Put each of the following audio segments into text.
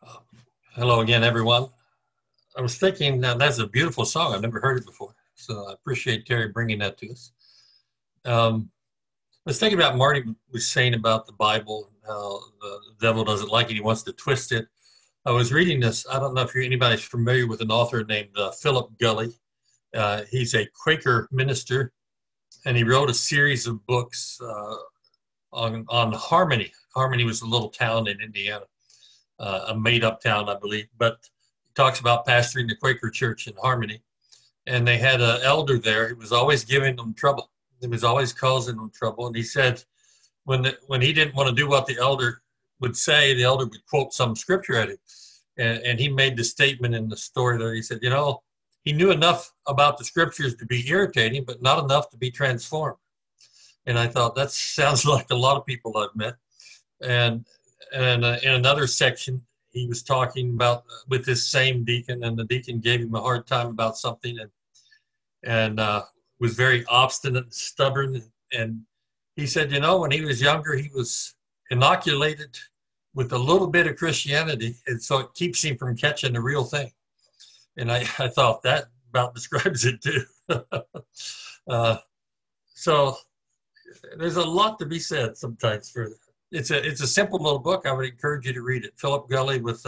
Uh, Hello again, everyone. I was thinking that's a beautiful song. I've never heard it before. So I appreciate Terry bringing that to us. Um, I was thinking about Marty was saying about the Bible, how the devil doesn't like it. He wants to twist it. I was reading this. I don't know if anybody's familiar with an author named Philip Gully. He's a Quaker minister, and he wrote a series of books on Harmony. Harmony was a little town in Indiana, a made-up town, I believe, but he talks about pastoring the Quaker church in Harmony. And they had an elder there who was always giving them trouble. He was always causing them trouble. And he said when he didn't want to do what the elder would say, the elder would quote some scripture at him. And he made the statement in the story there. He said, he knew enough about the scriptures to be irritating, but not enough to be transformed. And I thought that sounds like a lot of people I've met. And in another section, he was talking about with this same deacon, and the deacon gave him a hard time about something, and was very obstinate and stubborn. And he said, when he was younger, he was inoculated with a little bit of Christianity, and so it keeps him from catching the real thing. And I thought that about describes it too. So there's a lot to be said sometimes for that. It's a simple little book. I would encourage you to read it. Philip Gully with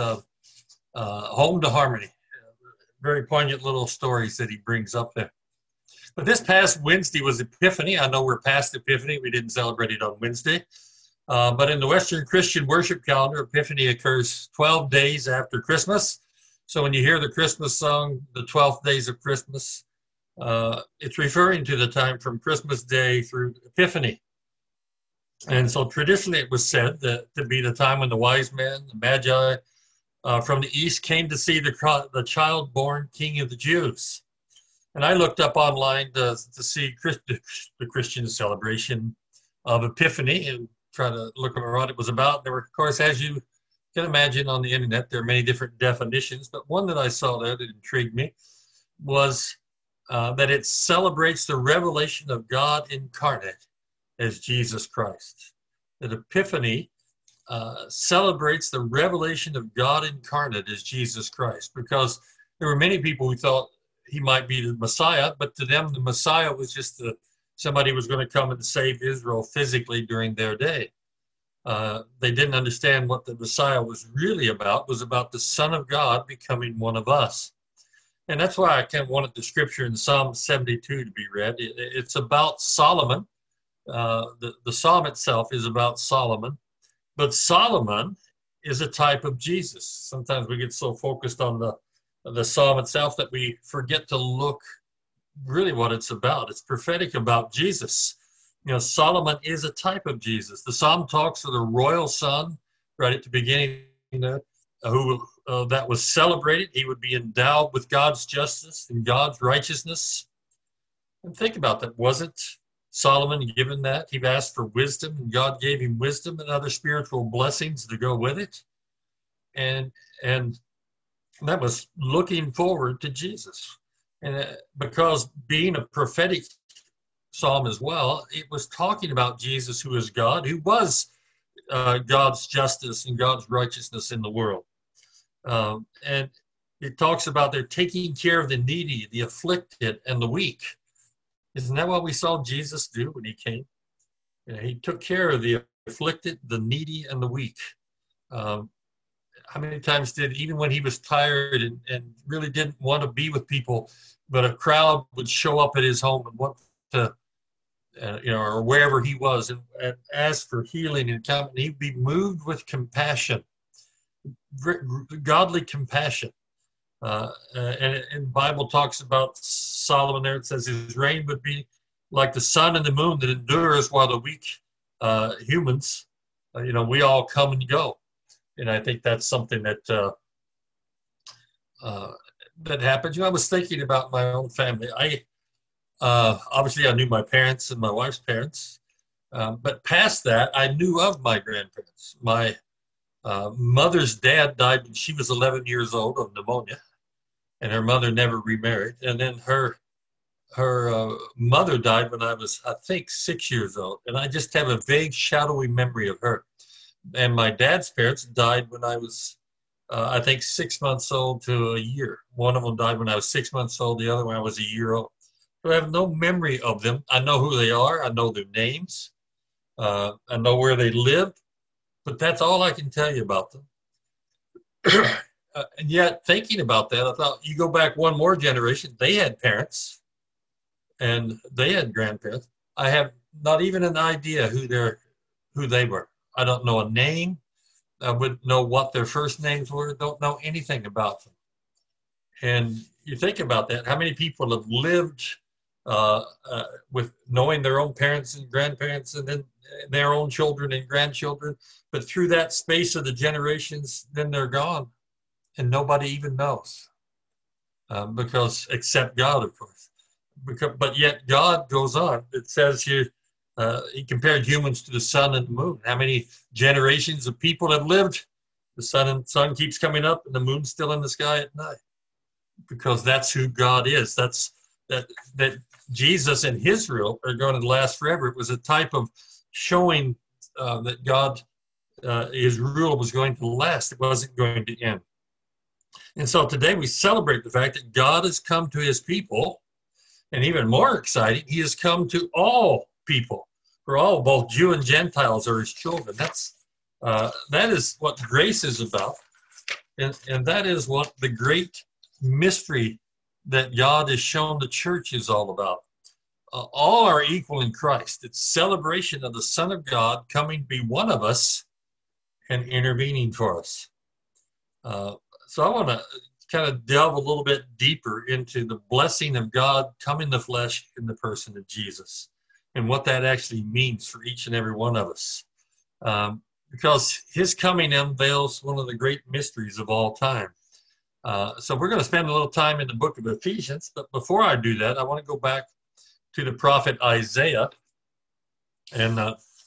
Home to Harmony. Very poignant little stories that he brings up there. But this past Wednesday was Epiphany. I know we're past Epiphany. We didn't celebrate it on Wednesday. But in the Western Christian worship calendar, Epiphany occurs 12 days after Christmas. So when you hear the Christmas song, the 12th days of Christmas, it's referring to the time from Christmas Day through Epiphany. And so traditionally it was said that to be the time when the wise men, the magi from the east came to see the child born king of the Jews. And I looked up online to see the Christian celebration of Epiphany and try to look at what it was about. There were, of course, as you can imagine on the internet, there are many different definitions, but one that I saw there that intrigued me was that it celebrates the revelation of God incarnate as Jesus Christ. That Epiphany celebrates the revelation of God incarnate as Jesus Christ, because there were many people who thought he might be the Messiah, but to them the Messiah was just somebody who was going to come and save Israel physically during their day. They didn't understand what the Messiah was really about. It was about the Son of God becoming one of us. And that's why I kind of wanted the scripture in Psalm 72 to be read. It's about Solomon. The psalm itself is about Solomon, but Solomon is a type of Jesus. Sometimes we get so focused on the psalm itself that we forget to look really what it's about. It's prophetic about Jesus. Solomon is a type of Jesus. The psalm talks of the royal son right at the beginning who that was celebrated. He would be endowed with God's justice and God's righteousness. And think about that. Wasn't Solomon given that? He asked for wisdom, and God gave him wisdom and other spiritual blessings to go with it. And that was looking forward to Jesus. And because being a prophetic psalm as well, it was talking about Jesus, who is God, who was God's justice and God's righteousness in the world. And it talks about they're taking care of the needy, the afflicted, and the weak. Isn't that what we saw Jesus do when he came? He took care of the afflicted, the needy, and the weak. How many times even when he was tired and really didn't want to be with people, but a crowd would show up at his home and want to, or wherever he was, and ask for healing and come, and he'd be moved with compassion, godly compassion. And the Bible talks about Solomon there. It says his reign would be like the sun and the moon that endures while the weak humans, we all come and go. And I think that's something that that happens. I was thinking about my own family. Obviously I knew my parents and my wife's parents, but past that, I knew of my grandparents. My mother's dad died when she was 11 years old of pneumonia, and her mother never remarried. And then her mother died when I was, I think, 6 years old. And I just have a vague, shadowy memory of her. And my dad's parents died when I was I think 6 months old to a year. One of them died when I was 6 months old. The other one I was a year old. So I have no memory of them. I know who they are. I know their names. I know where they lived. But that's all I can tell you about them. And yet, thinking about that, I thought you go back one more generation, they had parents and they had grandparents. I have not even an idea who they were. I don't know a name. I wouldn't know what their first names were. Don't know anything about them. And you think about that. How many people have lived with knowing their own parents and grandparents, and then their own children and grandchildren, but through that space of the generations, then they're gone, and nobody even knows, because except God, of course. But yet God goes on. It says here, he compared humans to the sun and the moon. How many generations of people have lived? The sun keeps coming up, and the moon's still in the sky at night, because that's who God is. That Jesus and his rule are going to last forever. It was a type of showing that God, his rule was going to last. It wasn't going to end. And so today we celebrate the fact that God has come to his people, and even more exciting, he has come to all people. For all, both Jew and Gentiles are his children. That is what grace is about. And that is what the great mystery that God has shown the church is all about. All are equal in Christ. It's celebration of the Son of God coming to be one of us and intervening for us. So I want to kind of delve a little bit deeper into the blessing of God come in the flesh in the person of Jesus, and what that actually means for each and every one of us. Because his coming unveils one of the great mysteries of all time. So we're going to spend a little time in the book of Ephesians, but before I do that, I want to go back to the prophet Isaiah and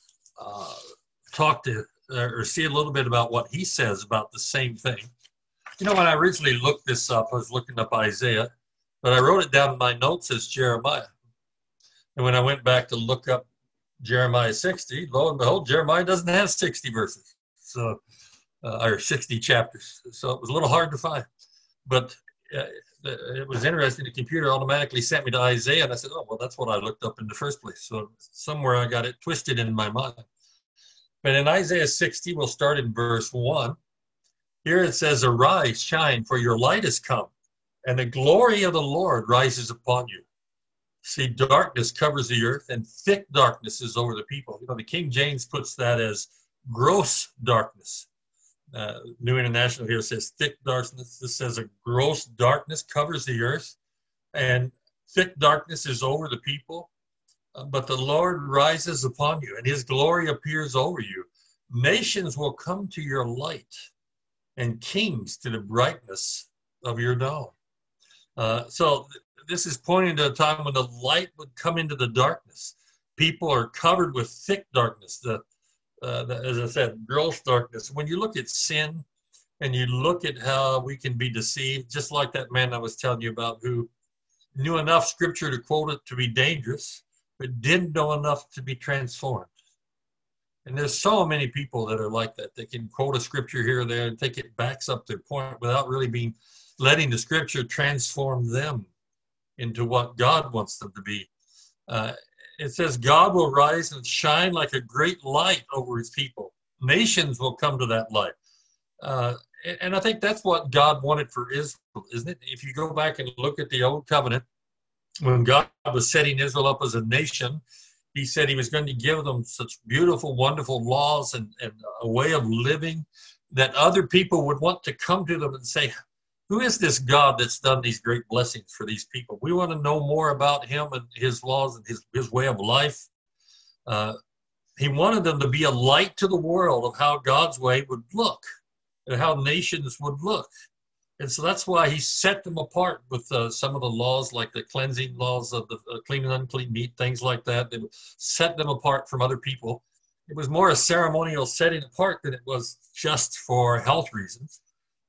talk to or see a little bit about what he says about the same thing. You know, when I originally looked this up, I was looking up Isaiah, but I wrote it down in my notes as Jeremiah. And when I went back to look up Jeremiah 60, lo and behold, Jeremiah doesn't have 60 verses, so or 60 chapters. So it was a little hard to find. But it was interesting. The computer automatically sent me to Isaiah, and I said, oh, well, that's what I looked up in the first place. So somewhere I got it twisted in my mind. But in Isaiah 60, we'll start in verse 1. Here it says, arise, shine, for your light has come, and the glory of the Lord rises upon you. See, darkness covers the earth, and thick darkness is over the people. You know, the King James puts that as gross darkness. New International here says thick darkness. This says a gross darkness covers the earth, and thick darkness is over the people. But the Lord rises upon you, and his glory appears over you. Nations will come to your light, and kings to the brightness of your dawn. So this is pointing to a time when the light would come into the darkness. People are covered with thick darkness, as I said, gross darkness. When you look at sin and you look at how we can be deceived, just like that man I was telling you about who knew enough scripture to quote it to be dangerous, but didn't know enough to be transformed. And there's so many people that are like that. They can quote a scripture here or there and think it backs up their point without really letting the scripture transform them into what God wants them to be. It says, God will rise and shine like a great light over his people. Nations will come to that light. And I think that's what God wanted for Israel, isn't it? If you go back and look at the Old Covenant, when God was setting Israel up as a nation, he said he was going to give them such beautiful, wonderful laws and a way of living that other people would want to come to them and say, who is this God that's done these great blessings for these people? We want to know more about him and his laws and his way of life. He wanted them to be a light to the world of how God's way would look and how nations would look. And so that's why he set them apart with some of the laws, like the cleansing laws of the clean and unclean meat, things like that. They would set them apart from other people. It was more a ceremonial setting apart than it was just for health reasons.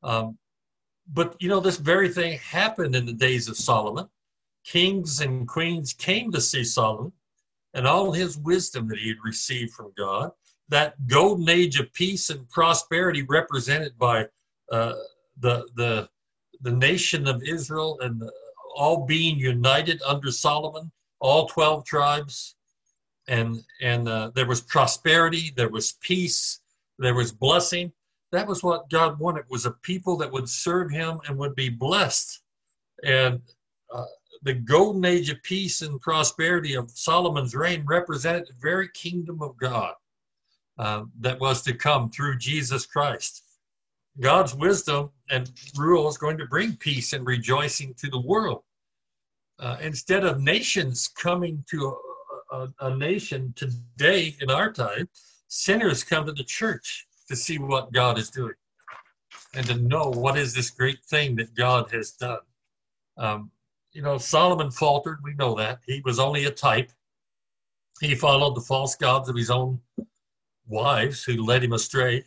But, you know, this very thing happened in the days of Solomon. Kings and queens came to see Solomon and all his wisdom that he had received from God. That golden age of peace and prosperity represented by uh, the nation of Israel and all being united under Solomon, all 12 tribes, and there was prosperity, there was peace, there was blessing. That was what God wanted, was a people that would serve him and would be blessed. And the golden age of peace and prosperity of Solomon's reign represented the very kingdom of God that was to come through Jesus Christ. God's wisdom and rule is going to bring peace and rejoicing to the world. Instead of nations coming to a nation today in our time, sinners come to the church to see what God is doing and to know what is this great thing that God has done. Solomon faltered. We know that. He was only a type. He followed the false gods of his own wives who led him astray.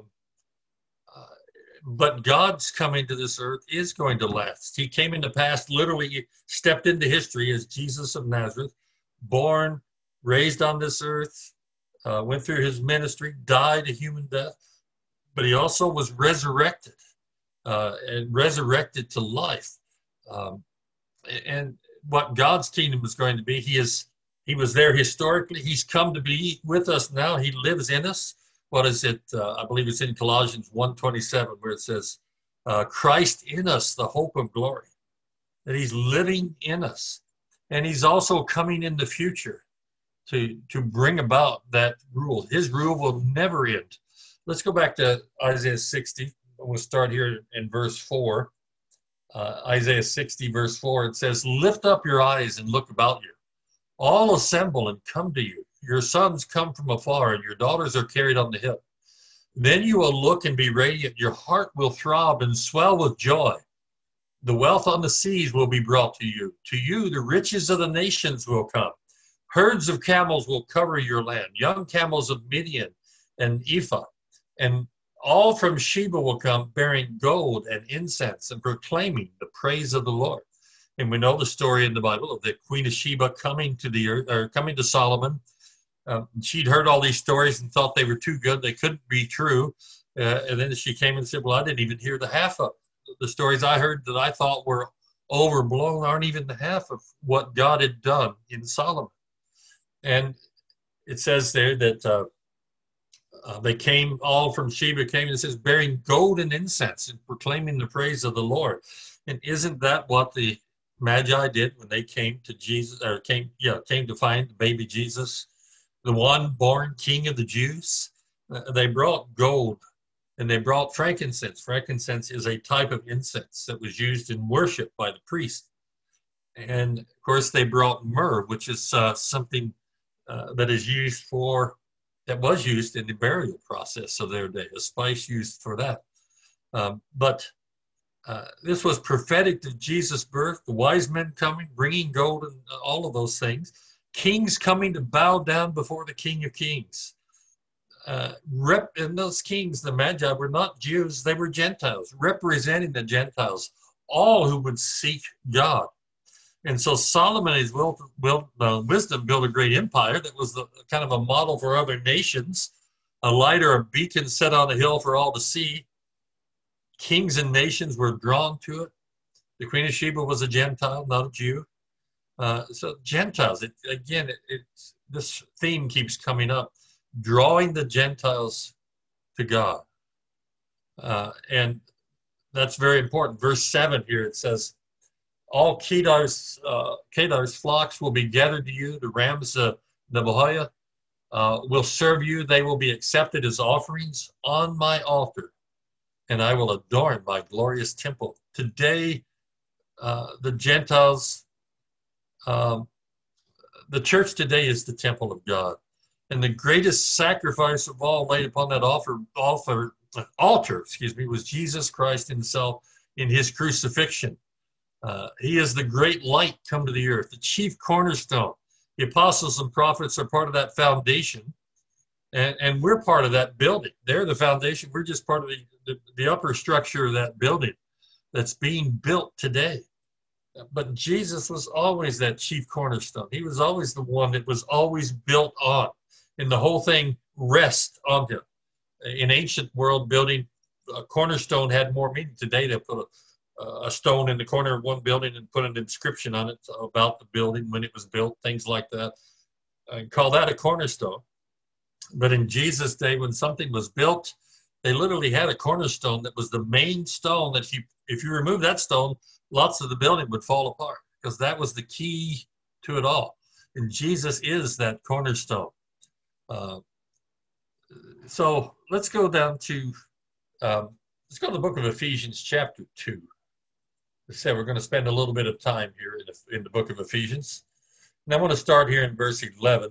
But God's coming to this earth is going to last. He came in the past, literally stepped into history as Jesus of Nazareth, born, raised on this earth, went through his ministry, died a human death, but he also was resurrected and resurrected to life. And what God's kingdom is going to be, he was there historically. He's come to be with us now. He lives in us. What is it? I believe it's in Colossians 1:27, where it says, Christ in us, the hope of glory, that he's living in us. And he's also coming in the future to bring about that rule. His rule will never end. Let's go back to Isaiah 60. We'll start here in verse 4. Isaiah 60, verse 4, it says, lift up your eyes and look about you. All assemble and come to you. Your sons come from afar, and your daughters are carried on the hip. Then you will look and be radiant. Your heart will throb and swell with joy. The wealth on the seas will be brought to you. To you, the riches of the nations will come. Herds of camels will cover your land, young camels of Midian and Ephah. And all from Sheba will come, bearing gold and incense and proclaiming the praise of the Lord. And we know the story in the Bible of the Queen of Sheba coming to the earth, or coming to Solomon. She'd heard all these stories and thought they were too good. They couldn't be true. And then she came and said, well, I didn't even hear the half of the stories I heard that I thought were overblown aren't even the half of what God had done in Solomon. And it says there that they came, all from Sheba came, and it says, bearing gold and incense and proclaiming the praise of the Lord. And isn't that what the Magi did when they came to Jesus, or came to find the baby Jesus, the one born King of the Jews? They brought gold and they brought frankincense. Frankincense is a type of incense that was used in worship by the priest. And of course, they brought myrrh, which is something that was used in the burial process of their day, a spice used for that. But this was prophetic of Jesus' birth, the wise men coming, bringing gold and all of those things. Kings coming to bow down before the King of Kings. And those kings, the Magi, were not Jews, they were Gentiles, representing the Gentiles, all who would seek God. And so Solomon, his wisdom, built a great empire that was the kind of a model for other nations, a light or a beacon set on a hill for all to see. Kings and nations were drawn to it. The Queen of Sheba was a Gentile, not a Jew. So Gentiles, this theme keeps coming up, drawing the Gentiles to God. And that's very important. Verse 7 here, it says, all Kedar's flocks will be gathered to you. The rams of Nebahiah will serve you. They will be accepted as offerings on my altar, and I will adorn my glorious temple. Today, the Gentiles, the church today is the temple of God. And the greatest sacrifice of all laid upon that altar, was Jesus Christ himself in his crucifixion. He is the great light come to the earth, the chief cornerstone. The apostles and prophets are part of that foundation, and we're part of that building. They're the foundation. We're just part of the upper structure of that building that's being built today. But Jesus was always that chief cornerstone. He was always the one that was always built on, and the whole thing rests on him. In ancient world building, a cornerstone had more meaning. Today they put a stone in the corner of one building and put an inscription on it about the building when it was built, things like that, and call that a cornerstone. But in Jesus' day, when something was built, they literally had a cornerstone that was the main stone that if you remove that stone, lots of the building would fall apart, because that was the key to it all. And Jesus is that cornerstone. So let's go down to, let's go to the book of Ephesians chapter 2. As I said, we're going to spend a little bit of time here in the book of Ephesians. And I want to start here in verse 11.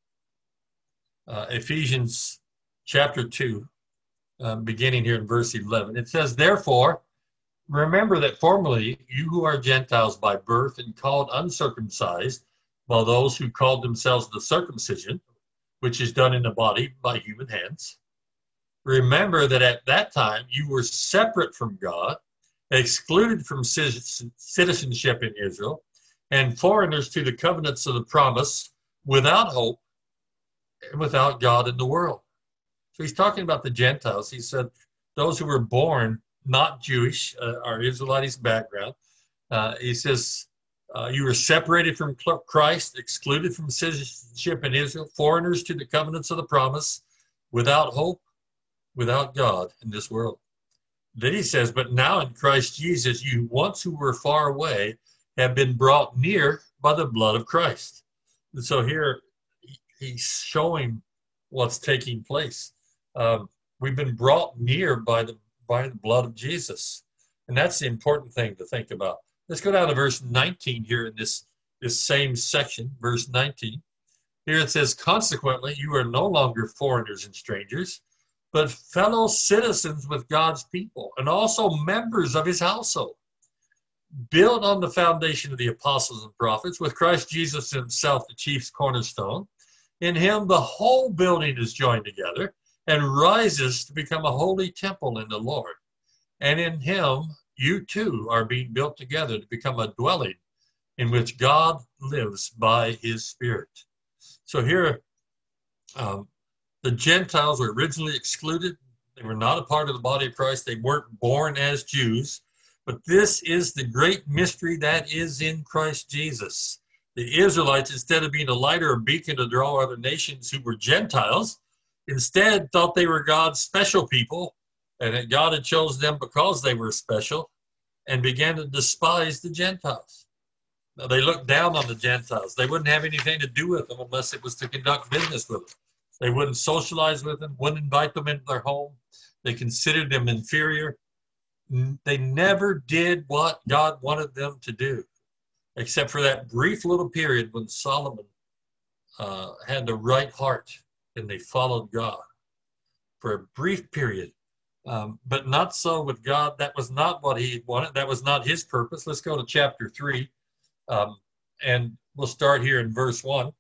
Ephesians chapter 2, beginning here in verse 11. It says, "Therefore, remember that formerly you who are Gentiles by birth and called uncircumcised, while those who called themselves the circumcision, which is done in the body by human hands. Remember that at that time you were separate from God, excluded from citizenship in Israel, and foreigners to the covenants of the promise, without hope and without God in the world." So he's talking about the Gentiles. He said those who were born not Jewish, are Israelite background. He says you were separated from Christ, excluded from citizenship in Israel, foreigners to the covenants of the promise, without hope, without God in this world. Then he says, "But now in Christ Jesus, you once who were far away have been brought near by the blood of Christ." And so here he's showing what's taking place. We've been brought near by the blood of Jesus. And that's the important thing to think about. Let's go down to verse 19 here in this same section, verse 19. Here it says, "Consequently, you are no longer foreigners and strangers, but fellow citizens with God's people, and also members of his household, built on the foundation of the apostles and prophets, with Christ Jesus himself the chief cornerstone. In him the whole building is joined together and rises to become a holy temple in the Lord. And in him you too are being built together to become a dwelling in which God lives by his Spirit." So here, the Gentiles were originally excluded. They were not a part of the body of Christ. They weren't born as Jews. But this is the great mystery that is in Christ Jesus. The Israelites, instead of being a light or a beacon to draw other nations who were Gentiles, instead thought they were God's special people, and that God had chosen them because they were special, and began to despise the Gentiles. Now, they looked down on the Gentiles. They wouldn't have anything to do with them unless it was to conduct business with them. They wouldn't socialize with them, wouldn't invite them into their home. They considered them inferior. They never did what God wanted them to do, except for that brief little period when Solomon had the right heart and they followed God for a brief period. But not so with God. That was not what he wanted. That was not his purpose. Let's go to chapter 3, and we'll start here in verse 1.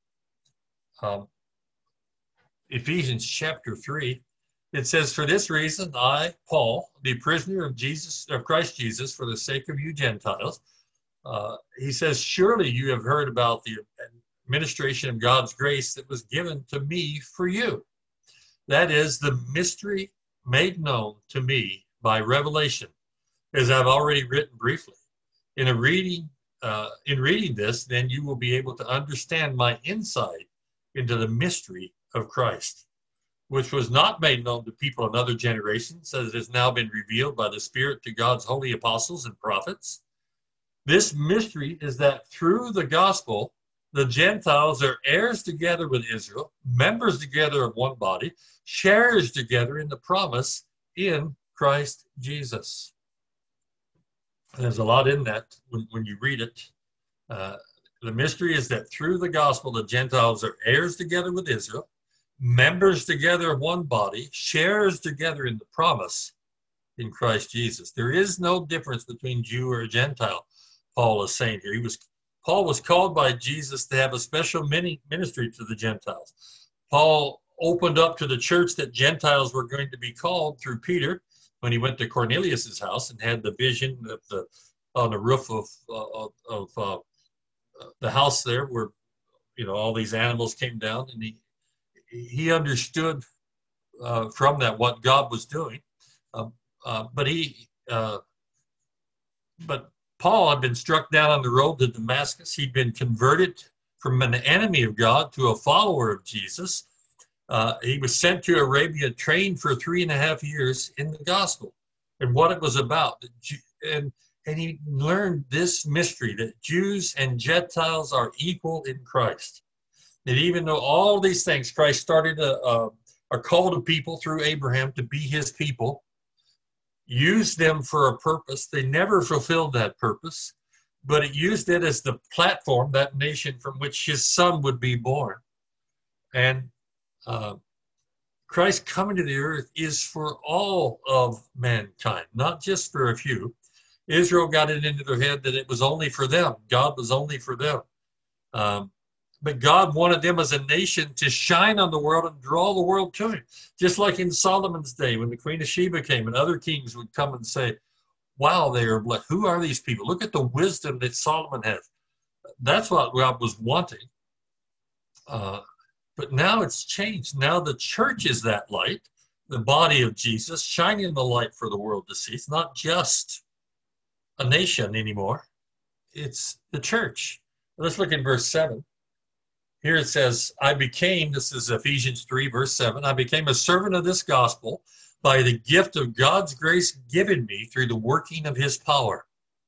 Ephesians chapter 3. It says, "For this reason, I, Paul, the prisoner of Christ Jesus, for the sake of you Gentiles," he says, "surely you have heard about the administration of God's grace that was given to me for you. That is the mystery made known to me by revelation, as I've already written briefly. In reading this, then you will be able to understand my insight into the mystery of Christ, which was not made known to people in other generations, as it has now been revealed by the Spirit to God's holy apostles and prophets. This mystery is that through the gospel, the Gentiles are heirs together with Israel, members together of one body, sharers together in the promise in Christ Jesus." And there's a lot in that when you read it. The mystery is that through the gospel, the Gentiles are heirs together with Israel, members together of one body, sharers together in the promise in Christ Jesus. There is no difference between Jew or Gentile, Paul is saying here. Paul was called by Jesus to have a special ministry to the Gentiles. Paul opened up to the church that Gentiles were going to be called through Peter when he went to Cornelius's house and had the vision on the roof of the house there, where all these animals came down, and he understood from that what God was doing. But Paul had been struck down on the road to Damascus. He'd been converted from an enemy of God to a follower of Jesus. He was sent to Arabia, trained for 3.5 years in the gospel and what it was about. And he learned this mystery that Jews and Gentiles are equal in Christ. That even though all these things, Christ started a call to people through Abraham to be his people, used them for a purpose. They never fulfilled that purpose, but it used it as the platform, that nation from which his son would be born. And Christ coming to the earth is for all of mankind, not just for a few. Israel got it into their head that it was only for them. God was only for them. But God wanted them as a nation to shine on the world and draw the world to him. Just like in Solomon's day when the Queen of Sheba came and other kings would come and say, wow, they are blessed. Who are these people? Look at the wisdom that Solomon has. That's what God was wanting. But now it's changed. Now the church is that light, the body of Jesus, shining the light for the world to see. It's not just a nation anymore. It's the church. Let's look in verse 7. Here it says, this is Ephesians 3, verse 7, I became a servant of this gospel by the gift of God's grace given me through the working of his power.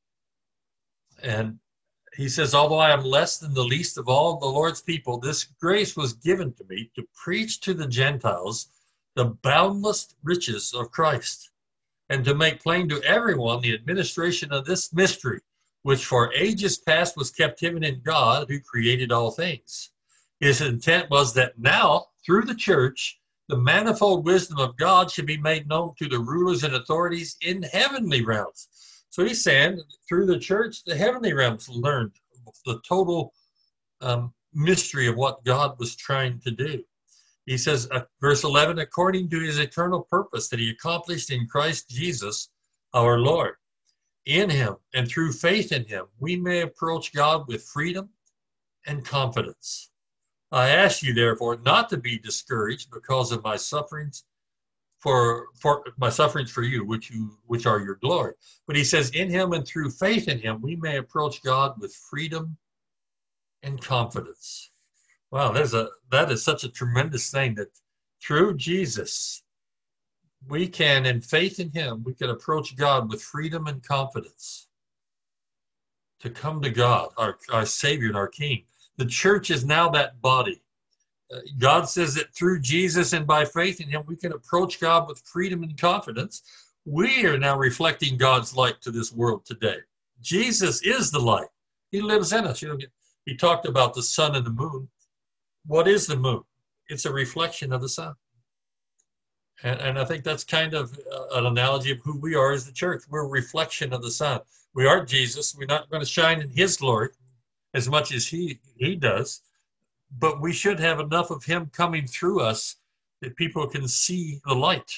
And he says, although I am less than the least of all the Lord's people, this grace was given to me to preach to the Gentiles the boundless riches of Christ, and to make plain to everyone the administration of this mystery, which for ages past was kept hidden in God, who created all things. His intent was that now, through the church, the manifold wisdom of God should be made known to the rulers and authorities in heavenly realms. So he's saying, through the church, the heavenly realms learned the total mystery of what God was trying to do. He says, verse 11, according to his eternal purpose that he accomplished in Christ Jesus, our Lord. In him and through faith in him, we may approach God with freedom and confidence. I ask you, therefore, not to be discouraged because of my sufferings for you, which are your glory. But he says, in him and through faith in him, we may approach God with freedom and confidence. Wow, that is such a tremendous thing, that through Jesus, we can, in faith in him, we can approach God with freedom and confidence to come to God, our Savior and our King. The church is now that body. God says that through Jesus and by faith in him, we can approach God with freedom and confidence. We are now reflecting God's light to this world today. Jesus is the light. He lives in us. He talked about the sun and the moon. What is the moon? It's a reflection of the sun. And I think that's kind of an analogy of who we are as the church. We're a reflection of the sun. We are Jesus. We're not going to shine in his glory as much as he does, but we should have enough of him coming through us that people can see the light.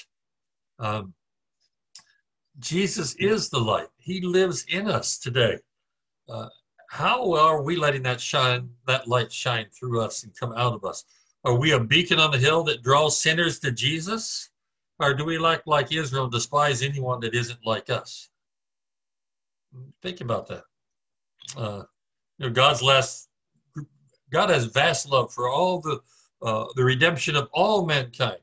Jesus is the light. He lives in us today. How are we letting that light shine through us and come out of us? Are we a beacon on the hill that draws sinners to Jesus? Or do we, like Israel, despise anyone that isn't like us? Think about that. God has vast love for all the redemption of all mankind.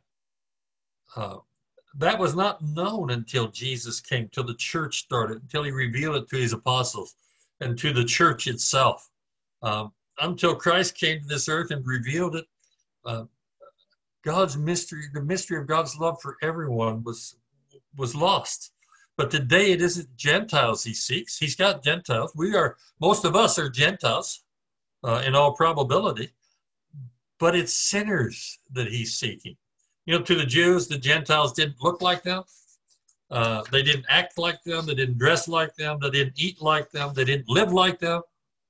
That was not known until Jesus came, till the church started, until he revealed it to his apostles and to the church itself. Until Christ came to this earth and revealed it, God's mystery, the mystery of God's love for everyone was lost. But today it isn't Gentiles he seeks. He's got Gentiles. Most of us are Gentiles in all probability, but it's sinners that he's seeking. To the Jews, the Gentiles didn't look like them. They didn't act like them. They didn't dress like them. They didn't eat like them. They didn't live like them.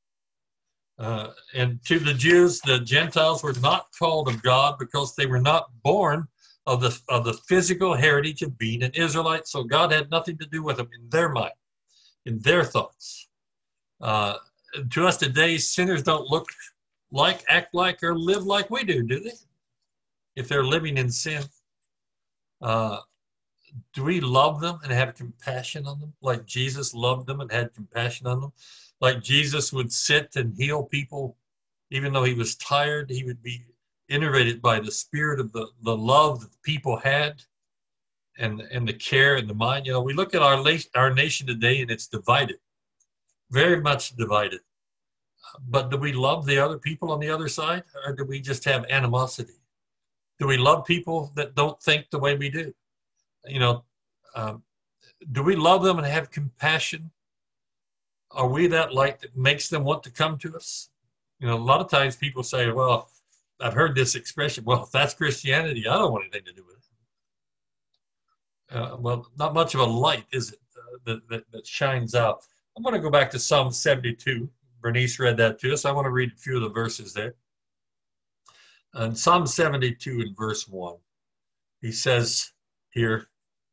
And to the Jews, the Gentiles were not called of God because they were not born of the physical heritage of being an Israelite. So God had nothing to do with them in their mind, in their thoughts. To us today, sinners don't look like, act like, or live like we do they? If they're living in sin. do we love them and have compassion on them like Jesus loved them and had compassion on them? Like Jesus would sit and heal people, even though he was tired, he would be innervated by the spirit of the love that the people had and the care and the mind. You know, we look at our nation today and it's divided, very much divided. But do we love the other people on the other side, or do we just have animosity? Do we love people that don't think the way we do? You know, um, do we love them and have compassion? Are we that light that makes them want to come to us? You know, a lot of times people say, well, I've heard this expression, well, if that's Christianity, I don't want anything to do with it. Well, not much of a light, is it, that shines out? I'm going to go back to Psalm 72. Bernice read that to us. I want to read a few of the verses there. In Psalm 72 in verse 1, he says here,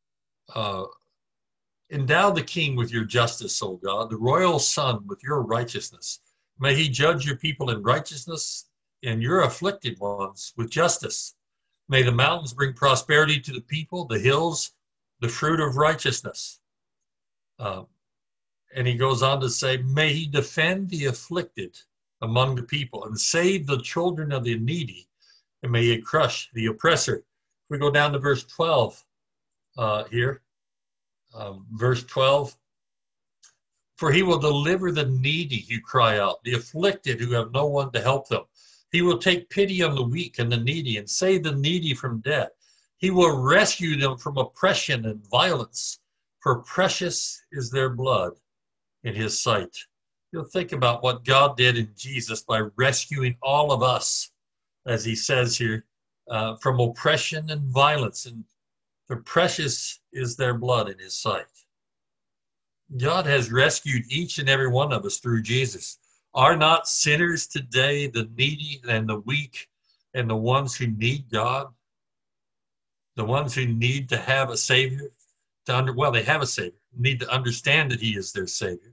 endow the king with your justice, O God, the royal son with your righteousness. May he judge your people in righteousness and your afflicted ones with justice. May the mountains bring prosperity to the people, the hills, the fruit of righteousness. And he goes on to say, may he defend the afflicted among the people and save the children of the needy, and may he crush the oppressor. We go down to verse 12 here. Verse 12, for he will deliver the needy who cry out, the afflicted who have no one to help them. He will take pity on the weak and the needy and save the needy from death. He will rescue them from oppression and violence, for precious is their blood in his sight. You'll think about what God did in Jesus by rescuing all of us, as he says here, from oppression and violence, and for precious is their blood in his sight. God has rescued each and every one of us through Jesus. Are not sinners today the needy and the weak and the ones who need God? The ones who need to have a Savior? Well, they have a Savior, need to understand that he is their Savior.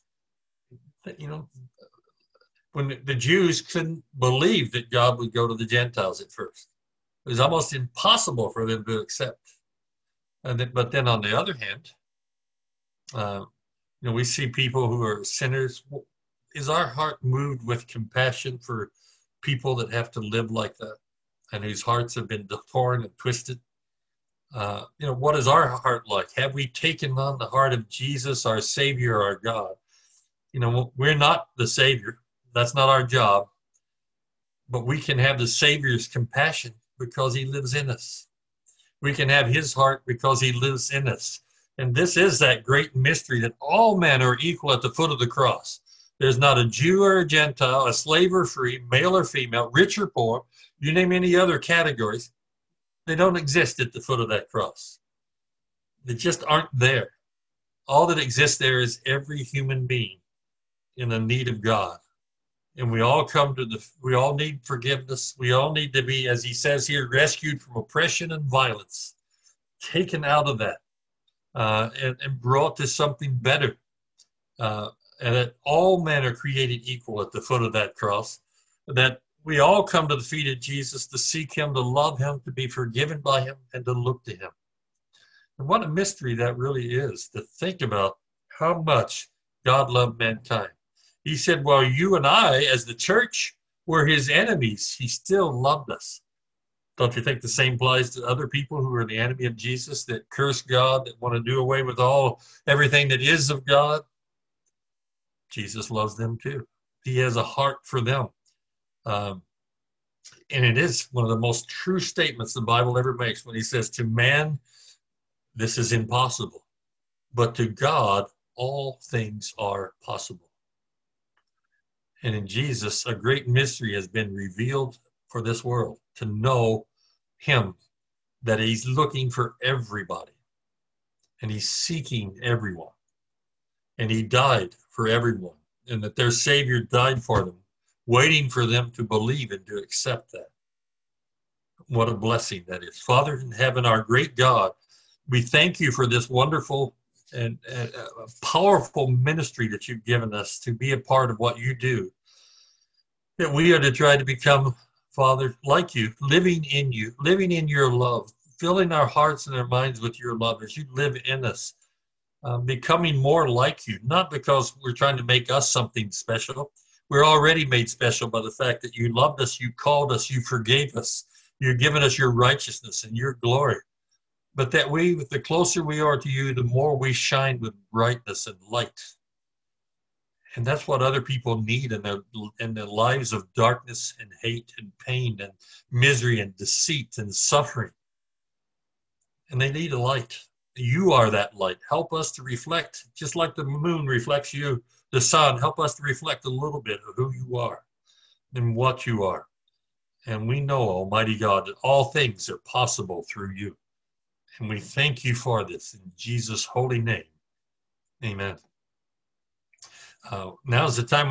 You know, when the Jews couldn't believe that God would go to the Gentiles at first, it was almost impossible for them to accept. But then on the other hand, you know, we see people who are sinners. Is our heart moved with compassion for people that have to live like that and whose hearts have been torn and twisted? You know, what is our heart like? Have we taken on the heart of Jesus, our Savior, our God? You know, we're not the Savior. That's not our job. But we can have the Savior's compassion because he lives in us. We can have his heart because he lives in us. And this is that great mystery that all men are equal at the foot of the cross. There's not a Jew or a Gentile, a slave or free, male or female, rich or poor, you name any other categories. They don't exist at the foot of that cross. They just aren't there. All that exists there is every human being in the need of God. And we all we all need forgiveness. We all need to be, as he says here, rescued from oppression and violence, taken out of that, and brought to something better. And that all men are created equal at the foot of that cross, that we all come to the feet of Jesus to seek him, to love him, to be forgiven by him, and to look to him. And what a mystery that really is, to think about how much God loved mankind. He said, well, you and I, as the church, were his enemies. He still loved us. Don't you think the same applies to other people who are the enemy of Jesus, that curse God, that want to do away with everything that is of God? Jesus loves them too. He has a heart for them. And it is one of the most true statements the Bible ever makes when he says, to man, this is impossible, but to God, all things are possible. And in Jesus, a great mystery has been revealed for this world, to know him, that he's looking for everybody, and he's seeking everyone, and he died for everyone, and that their Savior died for them, waiting for them to believe and to accept that. What a blessing that is. Father in heaven, our great God, we thank you for this wonderful and powerful ministry that you've given us to be a part of what you do, that we are to try to become, Father, like you, living in your love, filling our hearts and our minds with your love as you live in us, becoming more like you, not because we're trying to make us something special. We're already made special by the fact that you loved us, you called us, you forgave us, you're giving us your righteousness and your glory. But that the closer we are to you, the more we shine with brightness and light. And that's what other people need in their lives of darkness and hate and pain and misery and deceit and suffering. And they need a light. You are that light. Help us to reflect, just like the moon reflects you, the sun. Help us to reflect a little bit of who you are and what you are. And we know, Almighty God, that all things are possible through you. And we thank you for this in Jesus' holy name. Amen. Now's the time